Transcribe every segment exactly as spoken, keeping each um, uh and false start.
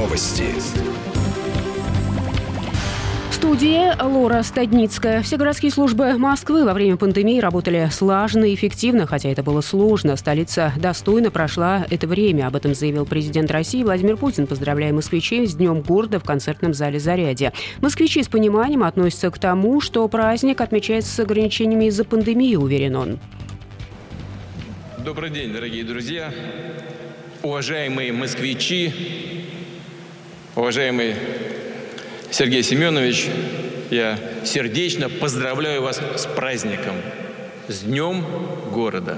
Новости. В студии Лора Стадницкая. Все городские службы Москвы во время пандемии работали слаженно и эффективно, хотя это было сложно. Столица достойно прошла это время. Об этом заявил президент России Владимир Путин, поздравляя москвичей с Днем города в концертном зале «Зарядье». Москвичи с пониманием относятся к тому, что праздник отмечается с ограничениями из-за пандемии, уверен он. Добрый день, дорогие друзья, уважаемые москвичи, уважаемый Сергей Семенович, я сердечно поздравляю вас с праздником, с Днем города.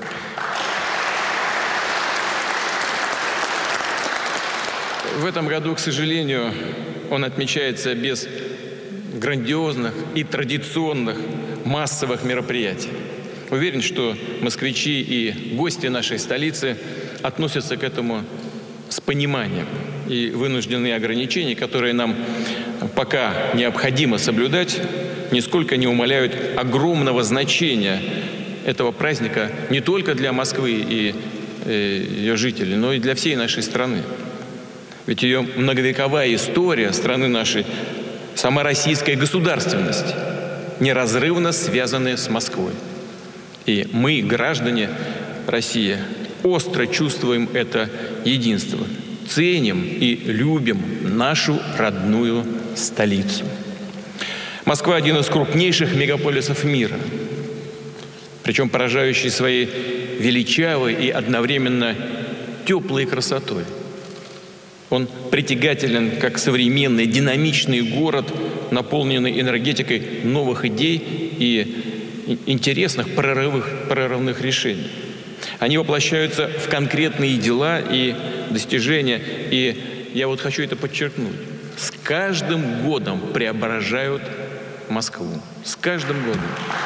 В этом году, к сожалению, он отмечается без грандиозных и традиционных массовых мероприятий. Уверен, что москвичи и гости нашей столицы относятся к этому с пониманием. И вынужденные ограничения, которые нам пока необходимо соблюдать, нисколько не умаляют огромного значения этого праздника не только для Москвы и э, ее жителей, но и для всей нашей страны. Ведь ее многовековая история страны нашей, сама российская государственность, неразрывно связаны с Москвой. И мы, граждане России, остро чувствуем это единство. Ценим и любим нашу родную столицу. Москва – один из крупнейших мегаполисов мира, причем поражающий своей величавой и одновременно теплой красотой. Он притягателен как современный, динамичный город, наполненный энергетикой новых идей и интересных прорывных, прорывных решений. Они воплощаются в конкретные дела и достижения. И я вот хочу это подчеркнуть. С каждым годом преображают Москву. С каждым годом.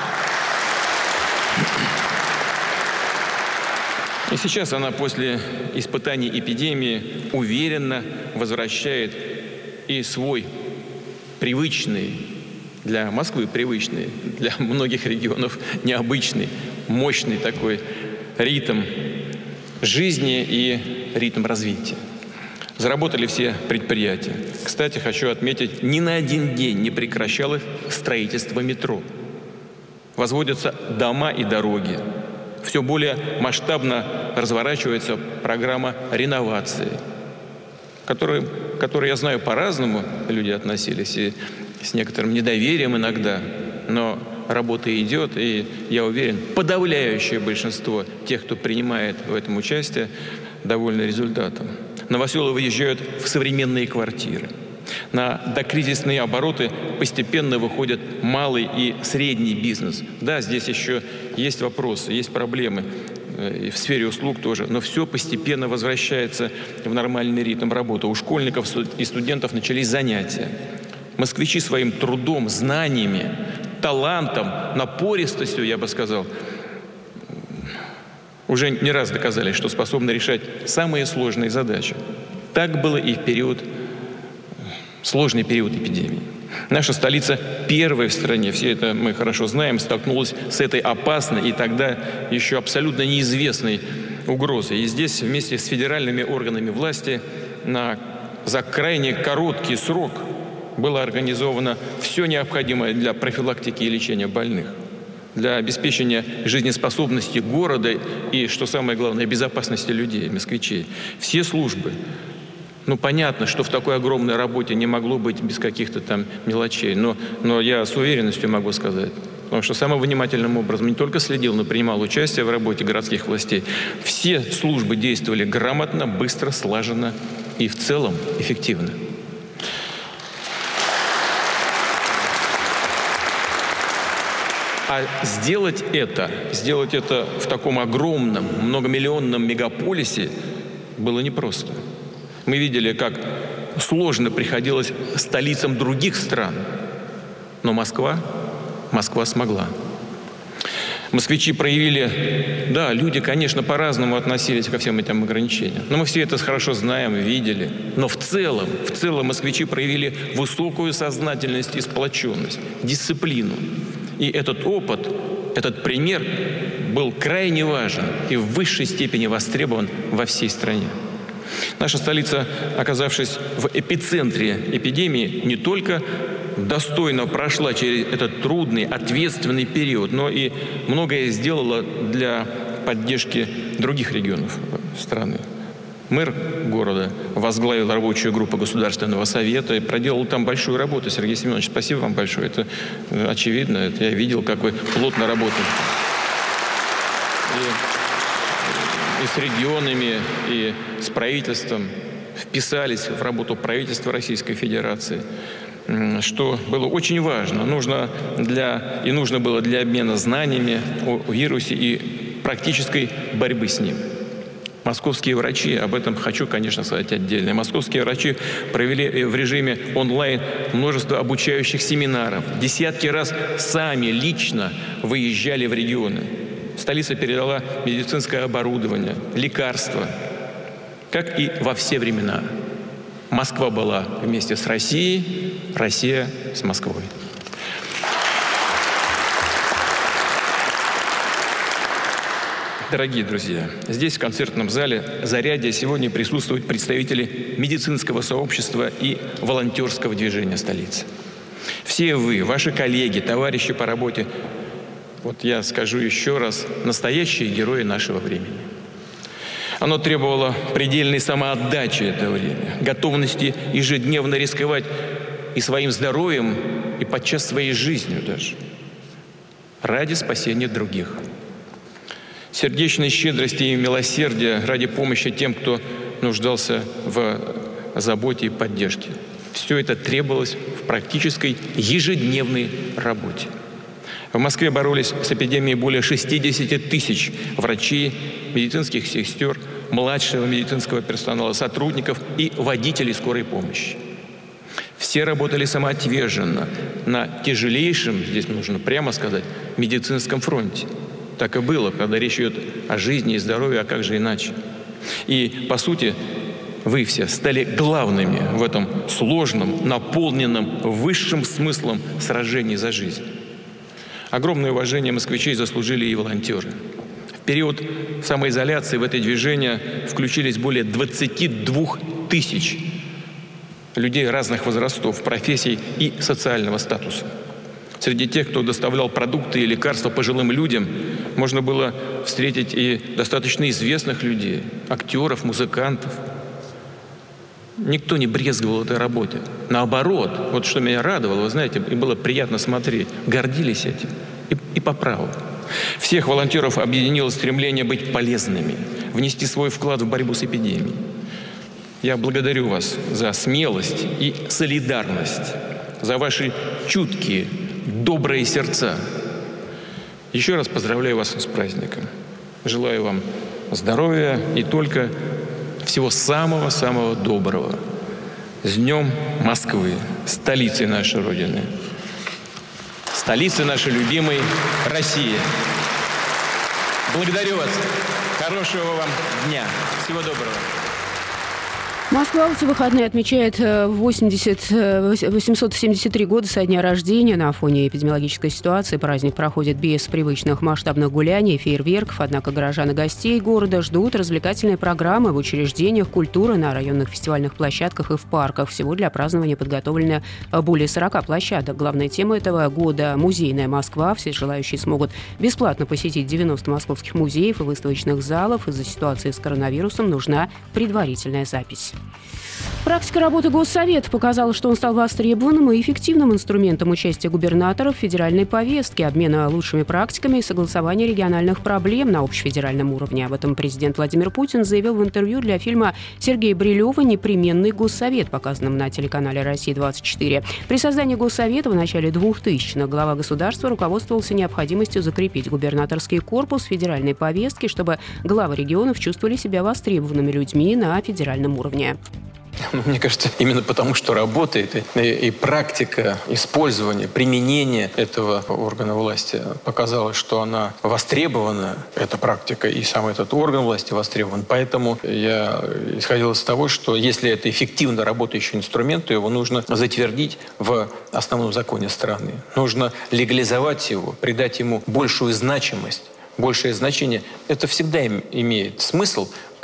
И сейчас она после испытаний эпидемии уверенно возвращает и свой привычный, для Москвы привычный, для многих регионов необычный, мощный такой ритм жизни и ритм развития. Заработали все предприятия. Кстати, хочу отметить, ни на один день не прекращалось строительство метро. Возводятся дома и дороги. Все более масштабно разворачивается программа реновации, к которой, к которой, я знаю, по-разному люди относились, и с некоторым недоверием иногда, но работа идет, и, я уверен, подавляющее большинство тех, кто принимает в этом участие, довольны результатом. Новоселы выезжают в современные квартиры. На докризисные обороты постепенно выходят малый и средний бизнес. Да, здесь еще есть вопросы, есть проблемы, и в сфере услуг тоже, но все постепенно возвращается в нормальный ритм работы. У школьников и студентов начались занятия. Москвичи своим трудом, знаниями, талантом, напористостью, я бы сказал, уже не раз доказали, что способны решать самые сложные задачи. Так было и в период, сложный период эпидемии. Наша столица первая в стране, все это мы хорошо знаем, столкнулась с этой опасной и тогда еще абсолютно неизвестной угрозой. И здесь вместе с федеральными органами власти на, за крайне короткий срок было организовано все необходимое для профилактики и лечения больных, для обеспечения жизнеспособности города и, что самое главное, безопасности людей, москвичей. Все службы. Ну, понятно, что в такой огромной работе не могло быть без каких-то там мелочей, но, но я с уверенностью могу сказать, потому что самым внимательным образом не только следил, но принимал участие в работе городских властей. Все службы действовали грамотно, быстро, слаженно и в целом эффективно. А сделать это, сделать это в таком огромном, многомиллионном мегаполисе было непросто. Мы видели, как сложно приходилось столицам других стран. Но Москва, Москва смогла. Москвичи проявили, да, люди, конечно, по-разному относились ко всем этим ограничениям. Но мы все это хорошо знаем, видели. Но в целом, в целом москвичи проявили высокую сознательность и сплоченность, дисциплину. И этот опыт, этот пример был крайне важен и в высшей степени востребован во всей стране. Наша столица, оказавшись в эпицентре эпидемии, не только достойно прошла через этот трудный, ответственный период, но и многое сделала для поддержки других регионов страны. Мэр города возглавил рабочую группу Государственного совета и проделал там большую работу. Сергей Семенович, спасибо вам большое. Это очевидно. Это я видел, как вы плотно работали. И, и с регионами, и с правительством вписались в работу правительства Российской Федерации, что было очень важно. Нужно для, и нужно было для обмена знаниями о вирусе и практической борьбы с ним. Московские врачи, об этом хочу, конечно, сказать отдельно. Московские врачи провели в режиме онлайн множество обучающих семинаров. Десятки раз сами лично выезжали в регионы. Столица передала медицинское оборудование, лекарства, как и во все времена. Москва была вместе с Россией, Россия с Москвой. Дорогие друзья, здесь, в концертном зале «Зарядье», сегодня присутствуют представители медицинского сообщества и волонтерского движения столицы. Все вы, ваши коллеги, товарищи по работе, вот я скажу еще раз, настоящие герои нашего времени. Оно требовало предельной самоотдачи это время, готовности ежедневно рисковать и своим здоровьем, и подчас своей жизнью даже, ради спасения других. Сердечной щедрости и милосердия ради помощи тем, кто нуждался в заботе и поддержке. Все это требовалось в практической ежедневной работе. В Москве боролись с эпидемией более шестидесяти тысяч врачей, медицинских сестер, младшего медицинского персонала, сотрудников и водителей скорой помощи. Все работали самоотверженно на тяжелейшем, здесь нужно прямо сказать, медицинском фронте. Так и было, когда речь идет о жизни и здоровье, а как же иначе. И, по сути, вы все стали главными в этом сложном, наполненном высшим смыслом сражении за жизнь. Огромное уважение москвичей заслужили и волонтеры. В период самоизоляции в это движение включились более двадцати двух тысяч людей разных возрастов, профессий и социального статуса. Среди тех, кто доставлял продукты и лекарства пожилым людям, можно было встретить и достаточно известных людей, актеров, музыкантов. Никто не брезговал этой работе. Наоборот, вот что меня радовало, вы знаете, и было приятно смотреть, гордились этим. И, и по праву. Всех волонтеров объединило стремление быть полезными, внести свой вклад в борьбу с эпидемией. Я благодарю вас за смелость и солидарность, за ваши чуткие, добрые сердца. Еще раз поздравляю вас с праздником. Желаю вам здоровья и только всего самого-самого доброго. С Днем Москвы, столицей нашей Родины, столицей нашей любимой России. Благодарю вас. Хорошего вам дня. Всего доброго. Москва в эти выходные отмечает восемьдесят, восемьсот семьдесят три года со дня рождения. На фоне эпидемиологической ситуации праздник проходит без привычных масштабных гуляний, фейерверков. Однако горожан и гостей города ждут развлекательные программы в учреждениях культуры, на районных фестивальных площадках и в парках. Всего для празднования подготовлено более сорока площадок. Главная тема этого года – музейная Москва. Все желающие смогут бесплатно посетить девяносто московских музеев и выставочных залов. Из-за ситуации с коронавирусом нужна предварительная запись. Практика работы Госсовета показала, что он стал востребованным и эффективным инструментом участия губернаторов в федеральной повестке, обмена лучшими практиками и согласования региональных проблем на общефедеральном уровне. Об этом президент Владимир Путин заявил в интервью для фильма Сергея Брилева «Непременный Госсовет», показанном на телеканале «Россия двадцать четыре». При создании Госсовета в начале двухтысячных глава государства руководствовался необходимостью закрепить губернаторский корпус в федеральной повестке, чтобы главы регионов чувствовали себя востребованными людьми на федеральном уровне. Мне кажется, именно потому, что работает и, и практика использования, применения этого органа власти показала, что она востребована, эта практика, и сам этот орган власти востребован. Поэтому я исходил из того, что если это эффективно работающий инструмент, то его нужно затвердить в основном законе страны. Нужно легализовать его, придать ему большую значимость, большее значение. Это всегда имеет смысл,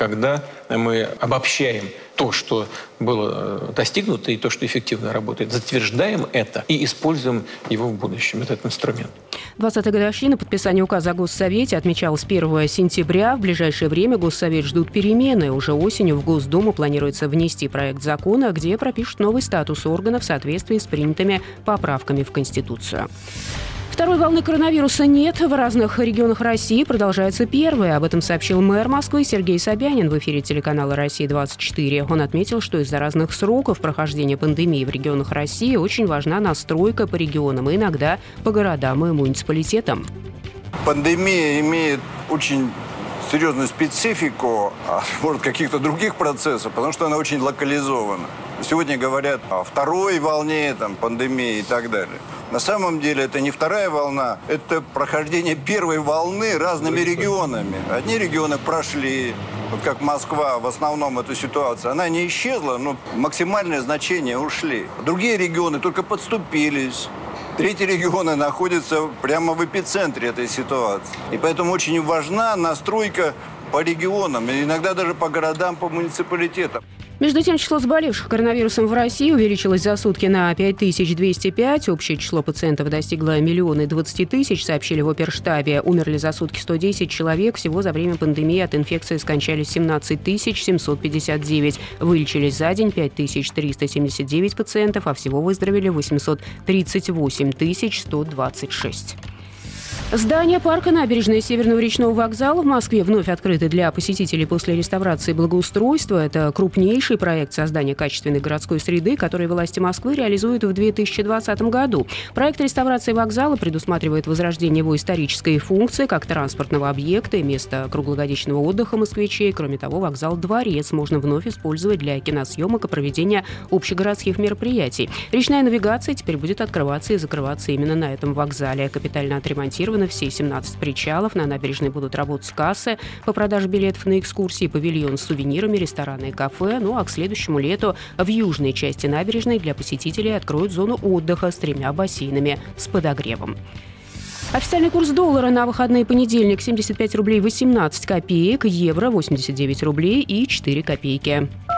когда мы обобщаем то, что было достигнуто, и то, что эффективно работает, затверждаем это и используем его в будущем, этот инструмент. двадцатая годовщина подписания указа о Госсовете отмечалась первого сентября. В ближайшее время Госсовет ждут перемены. Уже осенью в Госдуму планируется внести проект закона, где пропишут новый статус органа в соответствии с принятыми поправками в Конституцию. Второй волны коронавируса нет. В разных регионах России продолжается первая. Об этом сообщил мэр Москвы Сергей Собянин в эфире телеканала «Россия-двадцать четыре». Он отметил, что из-за разных сроков прохождения пандемии в регионах России очень важна настройка по регионам и иногда по городам и муниципалитетам. Пандемия имеет очень серьезную специфику, может, каких-то других процессов, потому что она очень локализована. Сегодня говорят о второй волне там, пандемии и так далее. На самом деле это не вторая волна, это прохождение первой волны разными регионами. Одни регионы прошли, вот как Москва, в основном эта ситуация, она не исчезла, но максимальные значения ушли. Другие регионы только подступились. Третьи регионы находятся прямо в эпицентре этой ситуации. И поэтому очень важна настройка по регионам, иногда даже по городам, по муниципалитетам. Между тем, число заболевших коронавирусом в России увеличилось за сутки на пять тысяч двести пять. Общее число пациентов достигло миллиона двадцати тысяч, сообщили в оперштабе. Умерли за сутки сто десять человек. Всего за время пандемии от инфекции скончались семнадцать тысяч семьсот пятьдесят девять. Вылечились за день пять тысяч триста семьдесят девять пациентов, а всего выздоровели восемьсот тридцать восемь тысяч сто двадцать шесть. Здание парка «Набережная Северного речного вокзала» в Москве вновь открыты для посетителей после реставрации и благоустройства. Это крупнейший проект создания качественной городской среды, который власти Москвы реализуют в две тысячи двадцатом году. Проект реставрации вокзала предусматривает возрождение его исторической функции как транспортного объекта и места круглогодичного отдыха москвичей. Кроме того, вокзал-дворец можно вновь использовать для киносъемок и проведения общегородских мероприятий. Речная навигация теперь будет открываться и закрываться именно на этом вокзале. Капитально отремонтированы все семнадцать причалов. На набережной будут работать кассы по продаже билетов на экскурсии, павильон с сувенирами, рестораны и кафе. Ну а к следующему лету в южной части набережной для посетителей откроют зону отдыха с тремя бассейнами с подогревом. Официальный курс доллара на выходные понедельник семьдесят пять рублей восемнадцать копеек, евро восемьдесят девять рублей и четыре копейки.